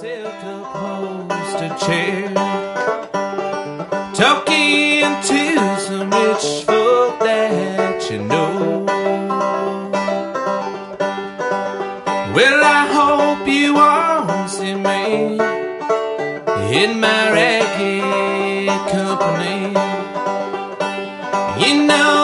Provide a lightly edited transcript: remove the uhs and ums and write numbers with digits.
silk upholstered chair, talking to some rich folk that you know. Well, I hope you won't see me in my ragged company. You know